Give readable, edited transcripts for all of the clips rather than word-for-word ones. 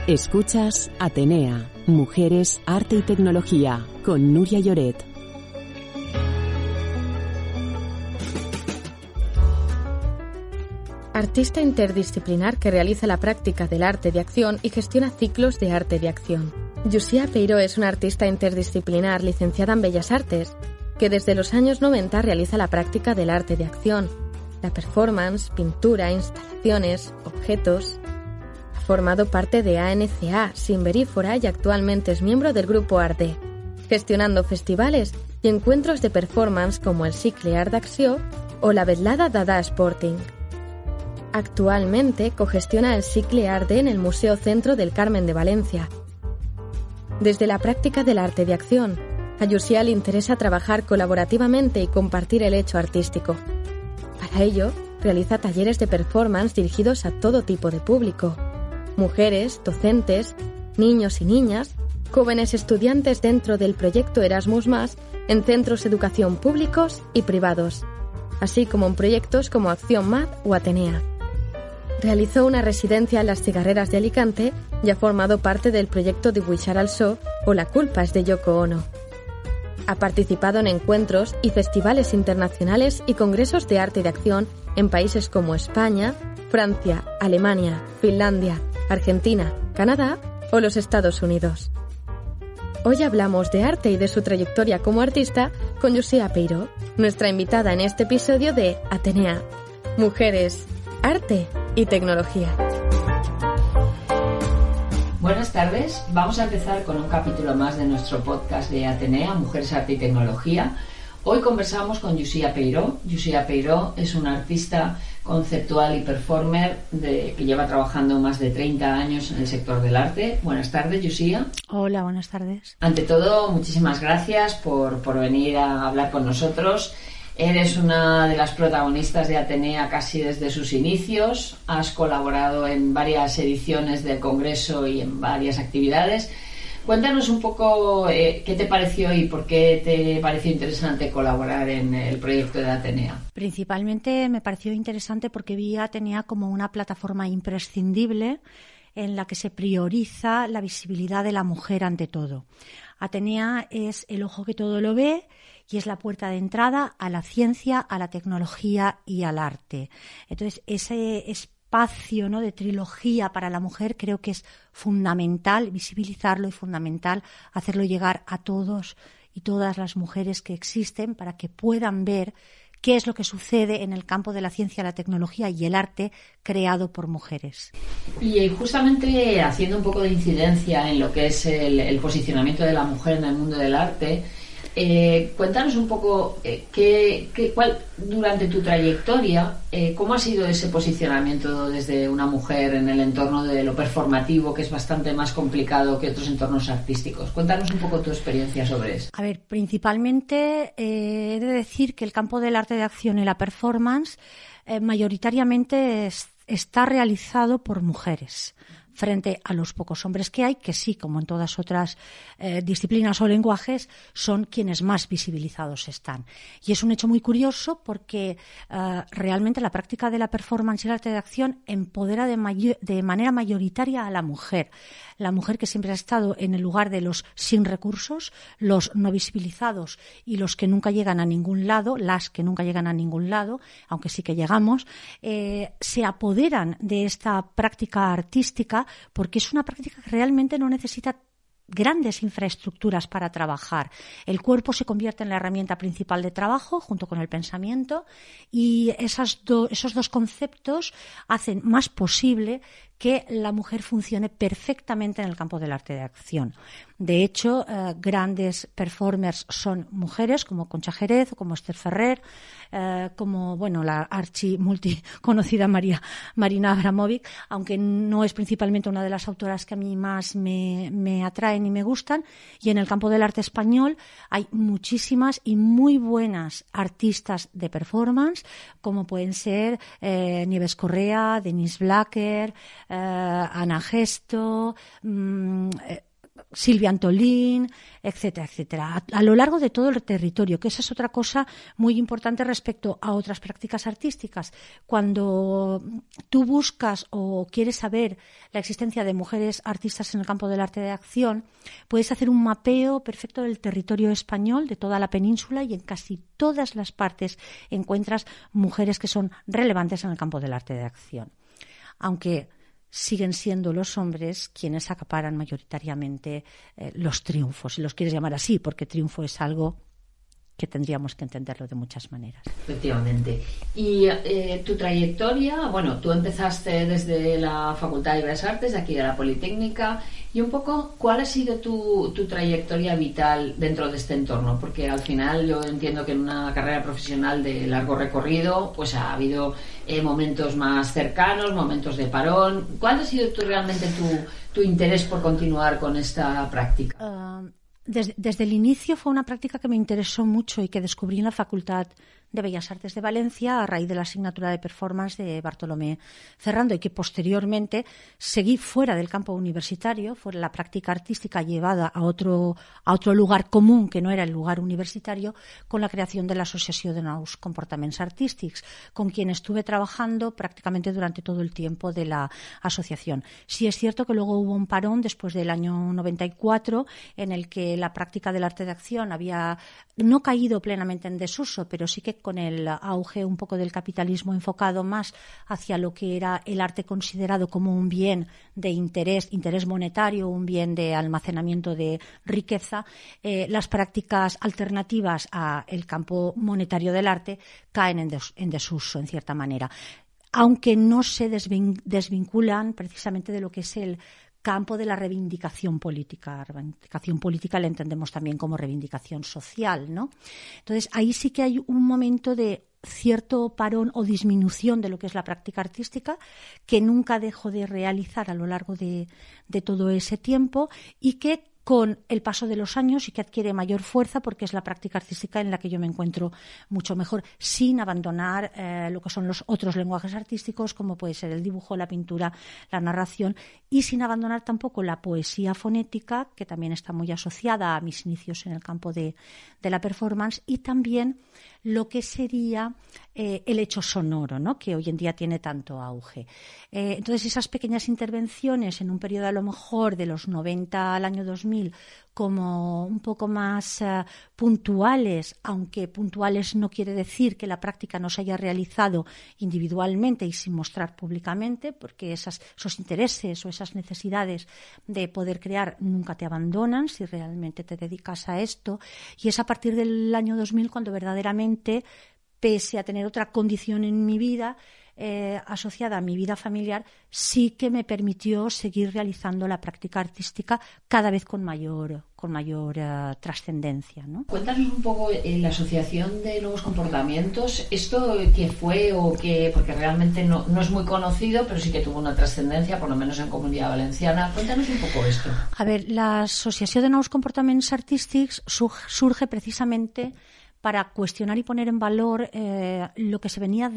Escuchas Atenea, Mujeres, Arte y Tecnología, con Nuria Lloret. Artista interdisciplinar que realiza la práctica del arte de acción y gestiona ciclos de arte de acción. Llucia Peiró es una artista interdisciplinar licenciada en Bellas Artes, que desde los años 90 realiza la práctica del arte de acción, la performance, pintura, instalaciones, objetos. Ha formado parte de ANCA, Simberífora, y actualmente es miembro del grupo Arte, gestionando festivales y encuentros de performance como el Cicle Art d'Acció o la Vetllada Dada Sporting. Actualmente cogestiona el Cicle Arte en el Museo Centro del Carmen de Valencia. Desde la práctica del arte de acción, a Llucia le interesa trabajar colaborativamente y compartir el hecho artístico. Para ello, realiza talleres de performance dirigidos a todo tipo de público: mujeres, docentes, niños y niñas, jóvenes estudiantes dentro del proyecto Erasmus+, en centros de educación públicos y privados, así como en proyectos como Acción Mad o Atenea. Realizó una residencia en las Cigarreras de Alicante y ha formado parte del proyecto Dibuixar al So o La culpa es de Yoko Ono. Ha participado en encuentros y festivales internacionales y congresos de arte de acción en países como España, Francia, Alemania, Finlandia, Argentina, Canadá o los Estados Unidos. Hoy hablamos de arte y de su trayectoria como artista con Llucia Peiró, nuestra invitada en este episodio de Atenea, Mujeres, Arte y Tecnología. Buenas tardes, vamos a empezar con un capítulo más de nuestro podcast de Atenea, Mujeres, Arte y Tecnología. Hoy conversamos con Llucia Peiró. Llucia Peiró es una artista conceptual y performer que lleva trabajando más de 30 años en el sector del arte. Buenas tardes, Llucia. Hola, buenas tardes. Ante todo, muchísimas gracias por venir a hablar con nosotros. Eres una de las protagonistas de Atenea casi desde sus inicios. Has colaborado en varias ediciones del Congreso y en varias actividades. Cuéntanos un poco qué te pareció y por qué te pareció interesante colaborar en el proyecto de Atenea. Principalmente me pareció interesante porque vi a Atenea como una plataforma imprescindible en la que se prioriza la visibilidad de la mujer ante todo. Atenea es el ojo que todo lo ve y es la puerta de entrada a la ciencia, a la tecnología y al arte. Entonces, ese espacio, ¿no?, de trilogía para la mujer creo que es fundamental visibilizarlo y fundamental hacerlo llegar a todos y todas las mujeres que existen para que puedan ver qué es lo que sucede en el campo de la ciencia, la tecnología y el arte creado por mujeres. Y justamente haciendo un poco de incidencia en lo que es el posicionamiento de la mujer en el mundo del arte, cuéntanos un poco cuál, durante tu trayectoria, cómo ha sido ese posicionamiento desde una mujer en el entorno de lo performativo, que es bastante más complicado que otros entornos artísticos. Cuéntanos un poco tu experiencia sobre eso. A ver, principalmente he de decir que el campo del arte de acción y la performance mayoritariamente está realizado por mujeres, frente a los pocos hombres que hay, que sí, como en todas otras disciplinas o lenguajes, son quienes más visibilizados están. Y es un hecho muy curioso porque realmente la práctica de la performance y el arte de acción empodera de manera mayoritaria a la mujer. La mujer que siempre ha estado en el lugar de los sin recursos, los no visibilizados y los que nunca llegan a ningún lado, las que nunca llegan a ningún lado, aunque sí que llegamos, se apoderan de esta práctica artística porque es una práctica que realmente no necesita grandes infraestructuras para trabajar. El cuerpo se convierte en la herramienta principal de trabajo junto con el pensamiento y esos dos conceptos hacen más posible que la mujer funcione perfectamente en el campo del arte de acción. De hecho, grandes performers son mujeres como Concha Jerez o como Esther Ferrer, como la multiconocida Marina Abramovic, aunque no es principalmente una de las autoras que a mí más me atraen y me gustan. Y en el campo del arte español hay muchísimas y muy buenas artistas de performance, como pueden ser Nieves Correa, Denise Blacker, Ana Gesto, Silvia Antolín, etcétera, etcétera, a lo largo de todo el territorio, que esa es otra cosa muy importante respecto a otras prácticas artísticas. Cuando tú buscas o quieres saber la existencia de mujeres artistas en el campo del arte de acción, puedes hacer un mapeo perfecto del territorio español, de toda la península, y en casi todas las partes encuentras mujeres que son relevantes en el campo del arte de acción. Aunque siguen siendo los hombres quienes acaparan mayoritariamente los triunfos, si los quieres llamar así, porque triunfo es algo que tendríamos que entenderlo de muchas maneras. Efectivamente. Y tu trayectoria, bueno, tú empezaste desde la Facultad de Bellas Artes, de aquí de la Politécnica, y un poco, ¿cuál ha sido tu trayectoria vital dentro de este entorno? Porque al final yo entiendo que en una carrera profesional de largo recorrido, pues ha habido momentos más cercanos, momentos de parón. ¿Cuál ha sido realmente tu interés por continuar con esta práctica? Desde el inicio fue una práctica que me interesó mucho y que descubrí en la Facultad de Bellas Artes de Valencia a raíz de la asignatura de performance de Bartolomé Ferrando, y que posteriormente seguí fuera del campo universitario. Fue la práctica artística llevada a otro lugar común que no era el lugar universitario, con la creación de la Asociació de Nous Comportaments Artístics, con quien estuve trabajando prácticamente durante todo el tiempo de la asociación. Sí es cierto que luego hubo un parón después del año 94 en el que la práctica del arte de acción había no caído plenamente en desuso, pero sí que con el auge un poco del capitalismo enfocado más hacia lo que era el arte considerado como un bien de interés monetario, un bien de almacenamiento de riqueza, las prácticas alternativas al campo monetario del arte caen en desuso, en cierta manera, aunque no se desvinculan precisamente de lo que es el campo de la reivindicación política. Reivindicación política la entendemos también como reivindicación social, ¿no? Entonces, ahí sí que hay un momento de cierto parón o disminución de lo que es la práctica artística, que nunca dejo de realizar a lo largo de todo ese tiempo, y que con el paso de los años sí que adquiere mayor fuerza, porque es la práctica artística en la que yo me encuentro mucho mejor, sin abandonar lo que son los otros lenguajes artísticos, como puede ser el dibujo, la pintura, la narración, y sin abandonar tampoco la poesía fonética, que también está muy asociada a mis inicios en el campo de la performance, y también lo que sería el hecho sonoro, ¿no?, que hoy en día tiene tanto auge. Entonces, esas pequeñas intervenciones en un periodo a lo mejor de los 90 al año 2000, como un poco más puntuales, aunque puntuales no quiere decir que la práctica no se haya realizado individualmente y sin mostrar públicamente, porque esos intereses o esas necesidades de poder crear nunca te abandonan si realmente te dedicas a esto. Y es a partir del año 2000 cuando verdaderamente, pese a tener otra condición en mi vida, asociada a mi vida familiar, sí que me permitió seguir realizando la práctica artística cada vez con mayor trascendencia, ¿no? Cuéntanos un poco la Asociación de Nuevos Comportamientos, ¿esto qué fue o qué? Porque realmente no es muy conocido, pero sí que tuvo una trascendencia, por lo menos en Comunidad Valenciana. Cuéntanos un poco esto. A ver, la Asociació de Nous Comportaments Artístics surge precisamente para cuestionar y poner en valor lo que se venía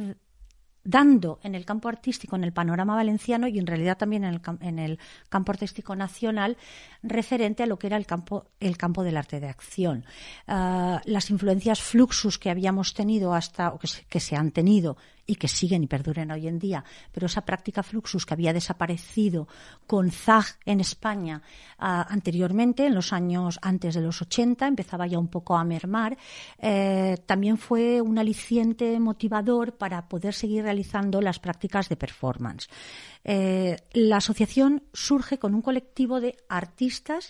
dando en el campo artístico, en el panorama valenciano, y en realidad también en el campo artístico nacional, referente a lo que era el campo del arte de acción. Las influencias fluxus que habíamos tenido o que se han tenido y que siguen y perduren hoy en día, pero esa práctica fluxus que había desaparecido con Zag en España anteriormente, en los años antes de los 80, empezaba ya un poco a mermar, también fue un aliciente motivador para poder seguir realizando las prácticas de performance. La asociación surge con un colectivo de artistas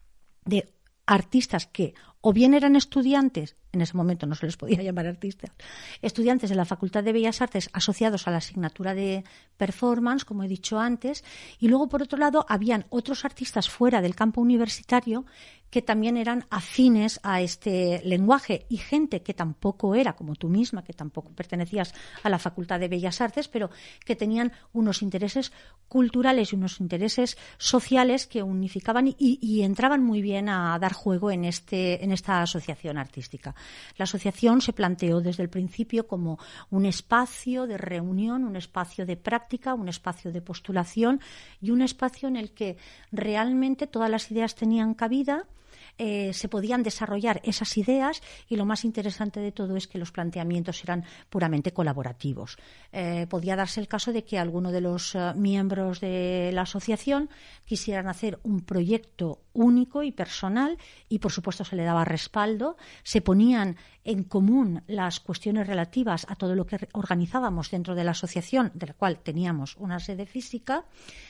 que o bien eran estudiantes, en ese momento no se les podía llamar artistas, estudiantes de la Facultad de Bellas Artes asociados a la asignatura de performance, como he dicho antes, y luego, por otro lado, habían otros artistas fuera del campo universitario que también eran afines a este lenguaje, y gente que tampoco era, como tú misma, que tampoco pertenecías a la Facultad de Bellas Artes, pero que tenían unos intereses culturales y unos intereses sociales que unificaban y entraban muy bien a dar juego en esta asociación artística. La asociación se planteó desde el principio como un espacio de reunión, un espacio de práctica, un espacio de postulación y un espacio en el que realmente todas las ideas tenían cabida. Se podían desarrollar esas ideas, y lo más interesante de todo es que los planteamientos eran puramente colaborativos. Podía darse el caso de que alguno de los miembros de la asociación quisieran hacer un proyecto único y personal, y por supuesto se le daba respaldo. Se ponían en común las cuestiones relativas a todo lo que organizábamos dentro de la asociación, de la cual teníamos una sede física.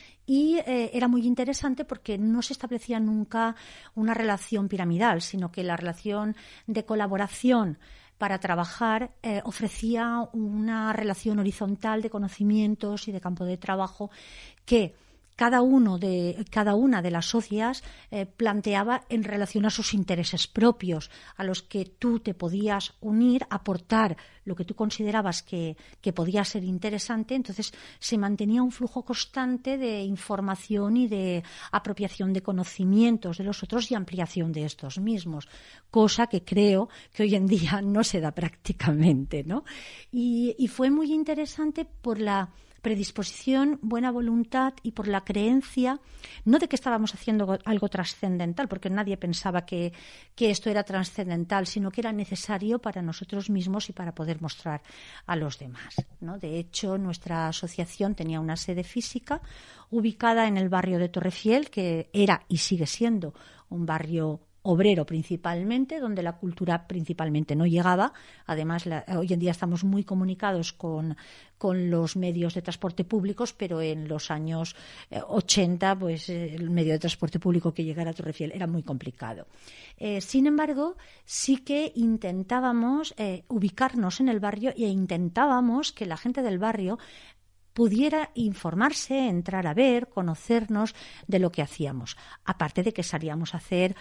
Y era muy interesante porque no se establecía nunca una relación piramidal, sino que la relación de colaboración para trabajar ofrecía una relación horizontal de conocimientos y de campo de trabajo que cada una de las socias planteaba en relación a sus intereses propios, a los que tú te podías unir, aportar lo que tú considerabas que podía ser interesante. Entonces se mantenía un flujo constante de información y de apropiación de conocimientos de los otros y ampliación de estos mismos, cosa que creo que hoy en día no se da prácticamente, ¿no? Y fue muy interesante por la predisposición, buena voluntad y por la creencia, no de que estábamos haciendo algo trascendental, porque nadie pensaba que esto era trascendental, sino que era necesario para nosotros mismos y para poder mostrar a los demás, ¿no? De hecho, nuestra asociación tenía una sede física ubicada en el barrio de Torrefiel, que era y sigue siendo un barrio obrero principalmente, donde la cultura principalmente no llegaba. Además, hoy en día estamos muy comunicados con los medios de transporte públicos, pero en los años 80, pues el medio de transporte público que llegara a Torrefiel era muy complicado. Sin embargo, sí que intentábamos ubicarnos en el barrio e intentábamos que la gente del barrio pudiera informarse, entrar a ver, conocernos de lo que hacíamos. Aparte de que salíamos a hacer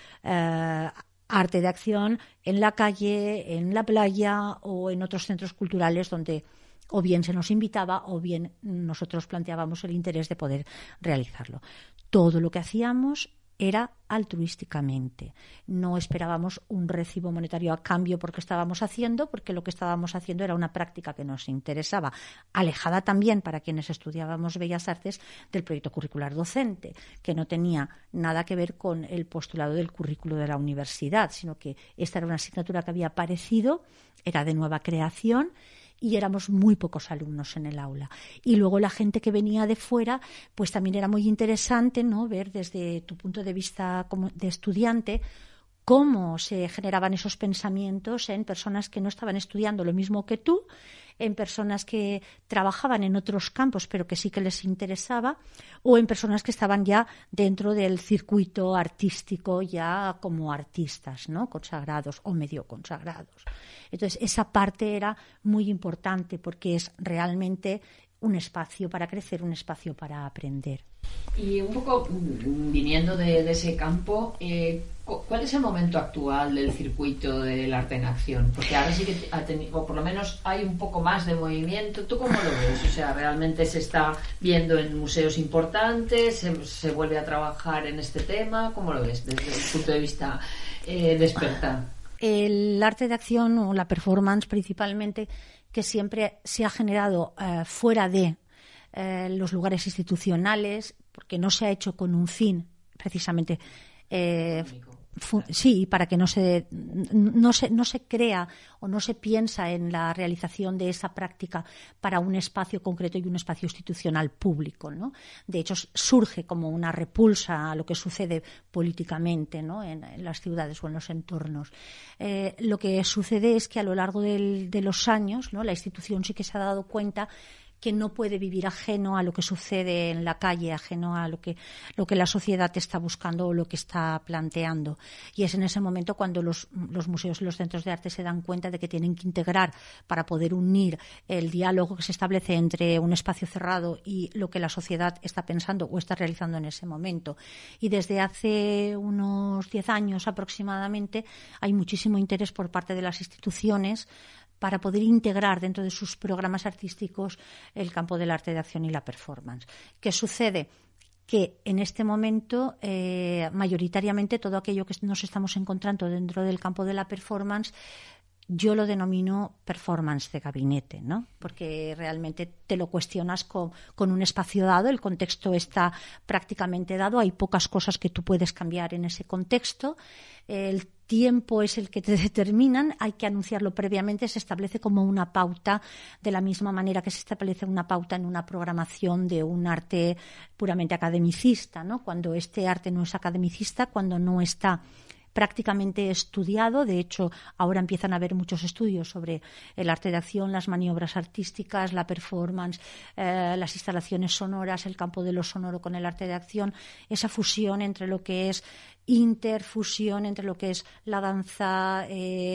arte de acción en la calle, en la playa o en otros centros culturales donde o bien se nos invitaba o bien nosotros planteábamos el interés de poder realizarlo. Todo lo que hacíamos era altruísticamente. No esperábamos un recibo monetario a cambio porque estábamos haciendo, porque lo que estábamos haciendo era una práctica que nos interesaba, alejada también para quienes estudiábamos Bellas Artes del proyecto curricular docente, que no tenía nada que ver con el postulado del currículo de la universidad, sino que esta era una asignatura que había aparecido, era de nueva creación, y éramos muy pocos alumnos en el aula. Y luego la gente que venía de fuera, pues también era muy interesante, ¿no?, ver desde tu punto de vista como de estudiante cómo se generaban esos pensamientos en personas que no estaban estudiando lo mismo que tú, en personas que trabajaban en otros campos pero que sí que les interesaba, o en personas que estaban ya dentro del circuito artístico ya como artistas, ¿no?, consagrados o medio consagrados. Entonces esa parte era muy importante porque es realmente un espacio para crecer, un espacio para aprender. Y un poco viniendo de ese campo, ¿cuál es el momento actual del circuito del arte en acción? Porque ahora sí que o por lo menos hay un poco más de movimiento. ¿Tú cómo lo ves? O sea, ¿realmente se está viendo en museos importantes? ¿Se vuelve a trabajar en este tema? ¿Cómo lo ves desde el punto de vista de experta? El arte de acción o la performance principalmente, que siempre se ha generado fuera de los lugares institucionales, porque no se ha hecho con un fin precisamente sí, para que no se crea o no se piensa en la realización de esa práctica para un espacio concreto y un espacio institucional público, ¿no? De hecho, surge como una repulsa a lo que sucede políticamente, ¿no?, en las ciudades o en los entornos. Lo que sucede es que a lo largo de los años, ¿no?, la institución sí que se ha dado cuenta que no puede vivir ajeno a lo que sucede en la calle, ajeno a lo que la sociedad está buscando o lo que está planteando. Y es en ese momento cuando los museos y los centros de arte se dan cuenta de que tienen que integrar para poder unir el diálogo que se establece entre un espacio cerrado y lo que la sociedad está pensando o está realizando en ese momento. Y desde hace unos 10 años aproximadamente hay muchísimo interés por parte de las instituciones para poder integrar dentro de sus programas artísticos el campo del arte de acción y la performance. ¿Qué sucede? Que en este momento mayoritariamente todo aquello que nos estamos encontrando dentro del campo de la performance yo lo denomino performance de gabinete, ¿no? Porque realmente te lo cuestionas con un espacio dado, el contexto está prácticamente dado, hay pocas cosas que tú puedes cambiar en ese contexto, el tiempo es el que te determinan, hay que anunciarlo previamente, se establece como una pauta, de la misma manera que se establece una pauta en una programación de un arte puramente academicista, ¿no? Cuando este arte no es academicista, cuando no está prácticamente estudiado. De hecho, ahora empiezan a haber muchos estudios sobre el arte de acción, las maniobras artísticas, la performance, las instalaciones sonoras, el campo de lo sonoro con el arte de acción, esa fusión entre lo que es interfusión entre lo que es la danza,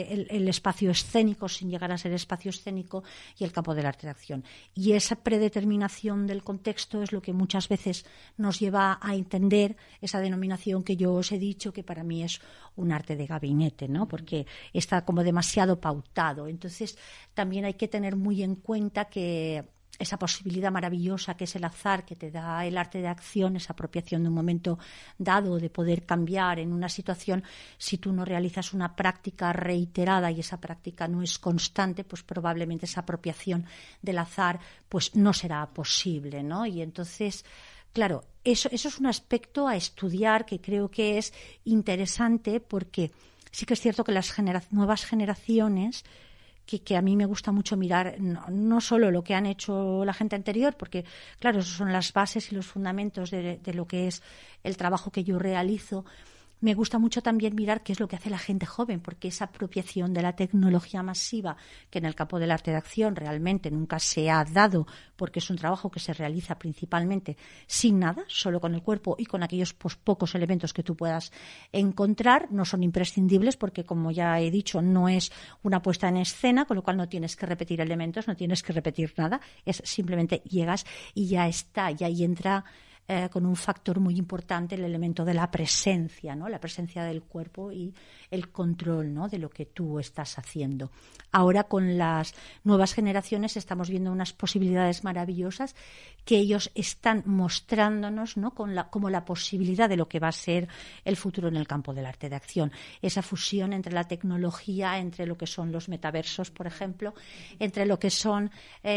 el espacio escénico sin llegar a ser espacio escénico y el campo del arte de acción. Y esa predeterminación del contexto es lo que muchas veces nos lleva a entender esa denominación que yo os he dicho, que para mí es un arte de gabinete, ¿no? Porque está como demasiado pautado. Entonces, también hay que tener muy en cuenta que esa posibilidad maravillosa que es el azar, que te da el arte de acción, esa apropiación de un momento dado, de poder cambiar en una situación, si tú no realizas una práctica reiterada y esa práctica no es constante, pues probablemente esa apropiación del azar pues no será posible, ¿no? Y entonces, claro, eso es un aspecto a estudiar que creo que es interesante, porque sí que es cierto que las nuevas generaciones, que a mí me gusta mucho mirar no solo lo que han hecho la gente anterior, porque claro, esos son las bases y los fundamentos de lo que es el trabajo que yo realizo. Me gusta mucho también mirar qué es lo que hace la gente joven, porque esa apropiación de la tecnología masiva, que en el campo del arte de acción realmente nunca se ha dado, porque es un trabajo que se realiza principalmente sin nada, solo con el cuerpo y con aquellos pocos elementos que tú puedas encontrar, no son imprescindibles porque, como ya he dicho, no es una puesta en escena, con lo cual no tienes que repetir elementos, no tienes que repetir nada, es simplemente llegas y ya está, y ahí entra con un factor muy importante el elemento de la presencia, ¿no? La presencia del cuerpo y el control, ¿no? De lo que tú estás haciendo. Ahora con las nuevas generaciones estamos viendo unas posibilidades maravillosas que ellos están mostrándonos, ¿no? Como la posibilidad de lo que va a ser el futuro en el campo del arte de acción. Esa fusión entre la tecnología, entre lo que son los metaversos, por ejemplo, entre lo que son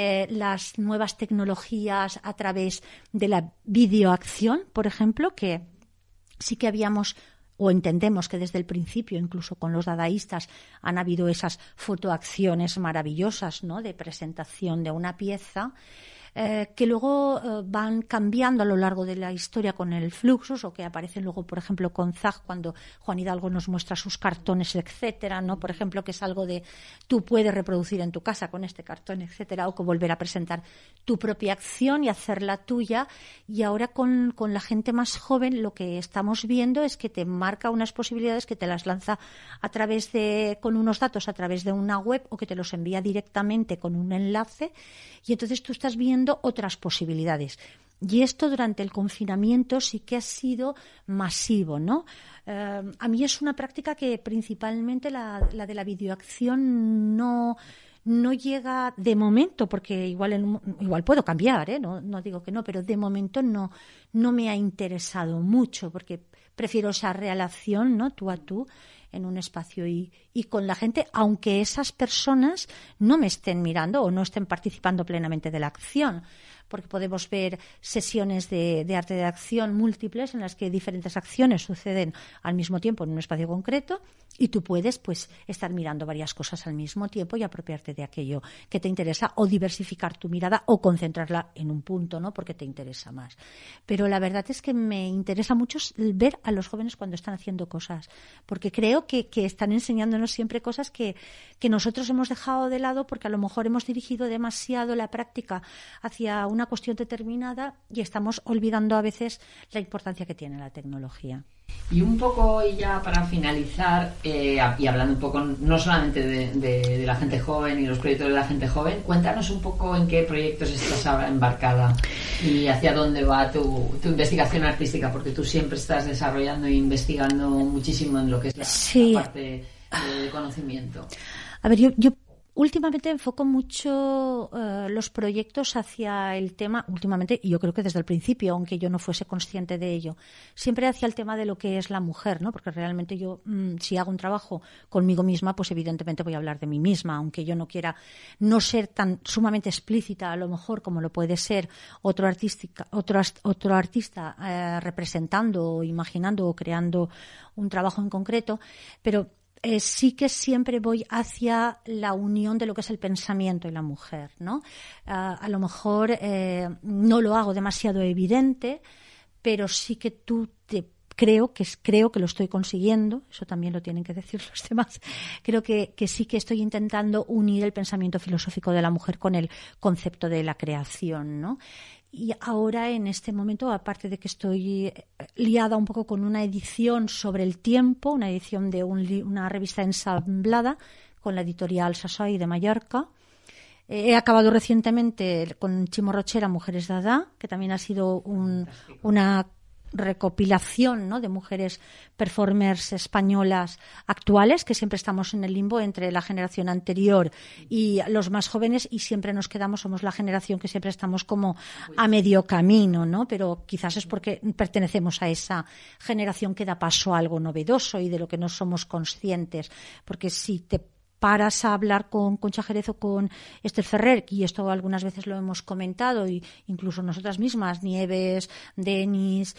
las nuevas tecnologías a través de la videoacción, por ejemplo, que sí que habíamos o entendemos que desde el principio, incluso con los dadaístas, han habido esas fotoacciones maravillosas, ¿no? De presentación de una pieza, que luego van cambiando a lo largo de la historia con el Fluxus, o que aparecen luego, por ejemplo, con Zag, cuando Juan Hidalgo nos muestra sus cartones, etcétera, ¿no? Por ejemplo, que es algo de tú puedes reproducir en tu casa con este cartón, etcétera, o que volver a presentar tu propia acción y hacerla tuya. Y ahora con la gente más joven lo que estamos viendo es que te marca unas posibilidades, que te las lanza a través con unos datos a través de una web, o que te los envía directamente con un enlace, y entonces tú estás viendo otras posibilidades. Y esto durante el confinamiento sí que ha sido masivo, ¿no? A mí es una práctica que principalmente la de la videoacción no llega de momento, porque igual puedo cambiar, no digo que no, pero de momento no me ha interesado mucho, porque prefiero esa relación, ¿no? Tú a tú, en un espacio y con la gente, aunque esas personas no me estén mirando o no estén participando plenamente de la acción, porque podemos ver sesiones de arte de acción múltiples en las que diferentes acciones suceden al mismo tiempo en un espacio concreto, y tú puedes pues estar mirando varias cosas al mismo tiempo y apropiarte de aquello que te interesa, o diversificar tu mirada o concentrarla en un punto, ¿no? Porque te interesa más. Pero la verdad es que me interesa mucho ver a los jóvenes cuando están haciendo cosas, porque creo creo que están enseñándonos siempre cosas que nosotros hemos dejado de lado porque a lo mejor hemos dirigido demasiado la práctica hacia una cuestión determinada y estamos olvidando a veces la importancia que tiene la tecnología. Y un poco ya para finalizar, y hablando un poco no solamente de la gente joven y los proyectos de la gente joven, cuéntanos un poco en qué proyectos estás ahora embarcada y hacia dónde va tu investigación artística, porque tú siempre estás desarrollando e investigando muchísimo en lo que es la parte de conocimiento. A ver, yo últimamente enfoco mucho los proyectos hacia el tema, últimamente, y yo creo que desde el principio, aunque yo no fuese consciente de ello, siempre hacia el tema de lo que es la mujer, ¿no? Porque realmente yo, si hago un trabajo conmigo misma, pues evidentemente voy a hablar de mí misma, aunque yo no quiera no ser tan sumamente explícita, a lo mejor como lo puede ser otro artista representando, o imaginando o creando un trabajo en concreto, pero sí que siempre voy hacia la unión de lo que es el pensamiento y la mujer, ¿no? A lo mejor no lo hago demasiado evidente, pero sí que creo que lo estoy consiguiendo, eso también lo tienen que decir los demás. Creo que sí que estoy intentando unir el pensamiento filosófico de la mujer con el concepto de la creación, ¿no? Y ahora, en este momento, aparte de que estoy liada un poco con una edición sobre el tiempo, una edición de una revista ensamblada con la editorial Sasoy de Mallorca, he acabado recientemente con Chimo Rochera, Mujeres Dada, que también ha sido una recopilación, ¿no?, de mujeres performers españolas actuales, que siempre estamos en el limbo entre la generación anterior y los más jóvenes, y siempre somos la generación que siempre estamos como a medio camino, ¿no? Pero quizás es porque pertenecemos a esa generación que da paso a algo novedoso y de lo que no somos conscientes, porque si te paras a hablar con Concha Jerez o con Esther Ferrer, y esto algunas veces lo hemos comentado, y incluso nosotras mismas, Nieves, Denis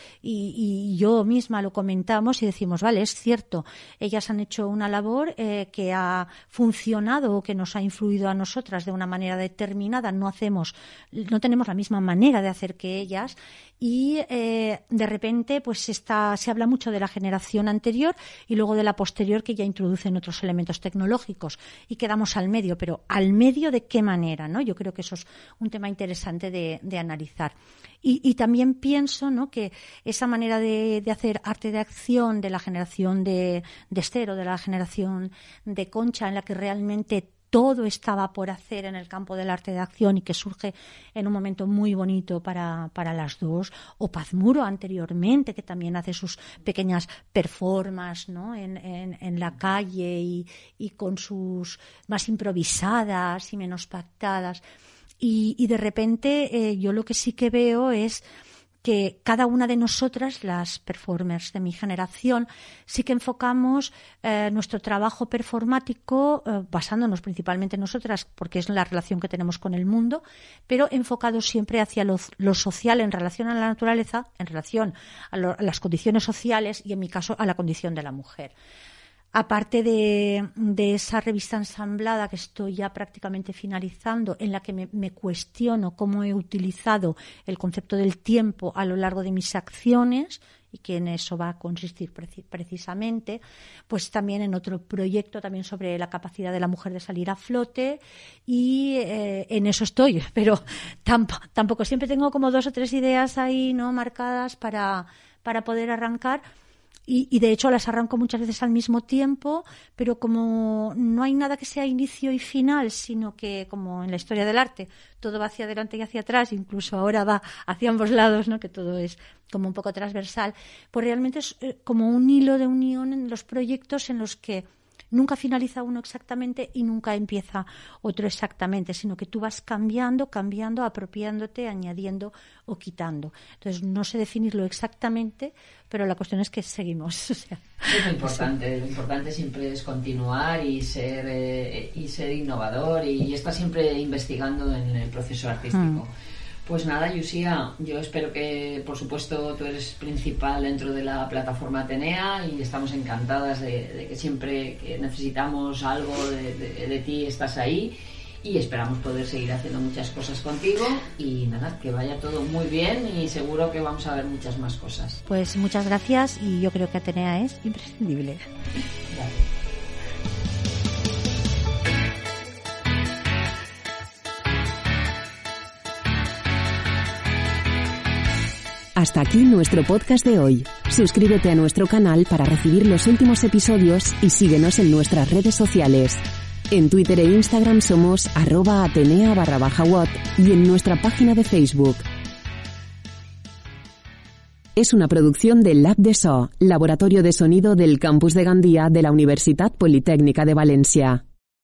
y yo misma lo comentamos y decimos, vale, es cierto, ellas han hecho una labor que ha funcionado o que nos ha influido a nosotras de una manera determinada, no tenemos la misma manera de hacer que ellas, y de repente pues se habla mucho de la generación anterior y luego de la posterior, que ya introducen otros elementos tecnológicos, y quedamos al medio, pero ¿al medio de qué manera, no? Yo creo que eso es un tema interesante de analizar. Y también pienso, ¿no?, que esa manera de hacer arte de acción de la generación de Esther o de la generación de Concha, en la que realmente todo estaba por hacer en el campo del arte de acción y que surge en un momento muy bonito para las dos, o Paz Muro anteriormente, que también hace sus pequeñas performances, ¿no?, en la calle y con sus más improvisadas y menos pactadas. Y de repente yo lo que sí que veo es que cada una de nosotras, las performers de mi generación, sí que enfocamos nuestro trabajo performático basándonos principalmente en nosotras, porque es la relación que tenemos con el mundo, pero enfocado siempre hacia lo social en relación a la naturaleza, en relación a las condiciones sociales y, en mi caso, a la condición de la mujer. Aparte de esa revista ensamblada que estoy ya prácticamente finalizando, en la que me cuestiono cómo he utilizado el concepto del tiempo a lo largo de mis acciones, y que en eso va a consistir precisamente, pues también en otro proyecto también sobre la capacidad de la mujer de salir a flote, y en eso estoy, pero tampoco siempre tengo como 2 o 3 ideas ahí, ¿no?, marcadas para poder arrancar. Y de hecho las arranco muchas veces al mismo tiempo, pero como no hay nada que sea inicio y final, sino que, como en la historia del arte, todo va hacia adelante y hacia atrás, incluso ahora va hacia ambos lados, ¿no?, que todo es como un poco transversal, pues realmente es como un hilo de unión en los proyectos en los que nunca finaliza uno exactamente y nunca empieza otro exactamente, sino que tú vas cambiando, apropiándote, añadiendo o quitando. Entonces, no sé definirlo exactamente, pero la cuestión es que seguimos. O sea, es lo importante. Lo importante siempre es continuar y ser innovador y estar siempre investigando en el proceso artístico. Pues nada, Llucia, yo espero que, por supuesto, tú eres principal dentro de la plataforma Atenea y estamos encantadas de que siempre que necesitamos algo de ti estás ahí. y esperamos poder seguir haciendo muchas cosas contigo y nada, que vaya todo muy bien y seguro que vamos a ver muchas más cosas. Pues muchas gracias y yo creo que Atenea es imprescindible. Gracias. Hasta aquí nuestro podcast de hoy. Suscríbete a nuestro canal para recibir los últimos episodios y síguenos en nuestras redes sociales. En Twitter e Instagram somos @Atenea_WOT y en nuestra página de Facebook. Es una producción del Lab de So, Laboratorio de Sonido del Campus de Gandía de la Universitat Politécnica de Valencia.